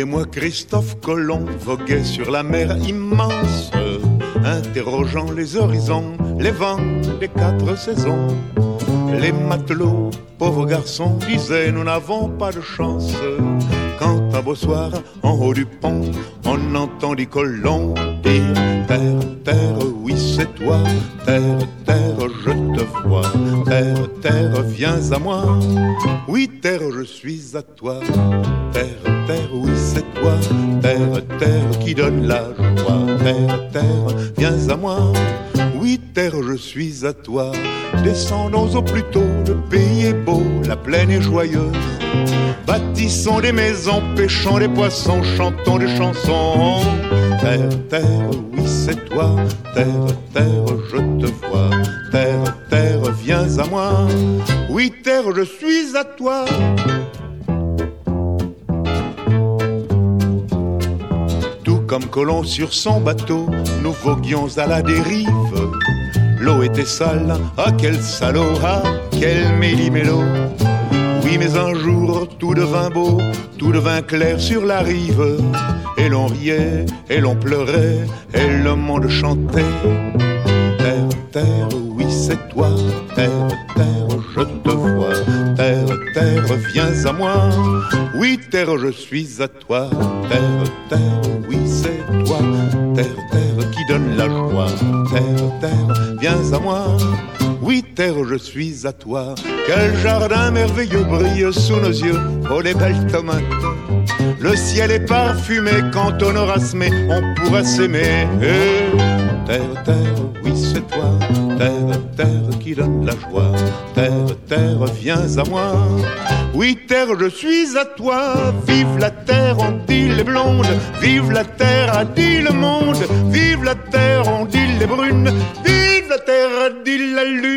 Et moi, Christophe Colomb, voguais sur la mer immense, interrogeant les horizons, les vents des 4 saisons. Les matelots, pauvres garçons, disaient nous n'avons pas de chance. Quand un beau soir, en haut du pont, on entendit Colomb dire terre, terre, oui c'est toi. Terre, terre, je te vois. Terre, terre, viens à moi. Oui, terre, je suis à toi. Terre, terre, oui c'est toi. Terre, terre, qui donne la joie. Terre, terre, viens à moi. Oui, terre, je suis à toi. Descendons au plus tôt, le pays est beau, la plaine est joyeuse. Bâtissons des maisons, pêchons des poissons, chantons des chansons. Terre, terre, oui c'est toi. Terre, terre, je te vois. Terre, terre, viens à moi. Oui, terre, je suis à toi. Tout comme Colomb sur son bateau, nous voguions à la dérive. L'eau était sale, ah quel salaud, ah quel méli-mélo. Oui mais un jour tout devint beau, tout devint clair sur la rive. Et l'on riait, et l'on pleurait, et le monde chantait. Terre, terre, oui c'est toi. Terre, terre, je te vois. Terre, terre, viens à moi. Oui terre, je suis à toi. Terre, terre, oui c'est toi. Terre, terre, qui donne la joie. Terre, terre, viens à moi. Oui, terre, je suis à toi. Quel jardin merveilleux brille sous nos yeux. Oh, les belles tomates. Le ciel est parfumé. Quand on aura semé, on pourra s'aimer. Terre, terre, oui, c'est toi. Terre, terre, qui donne la joie. Terre, terre, viens à moi. Oui, terre, je suis à toi. Vive la terre, ont dit les blondes. Vive la terre, a dit le monde. Vive la terre, ont dit les brunes. Vive la terre, a dit la lune.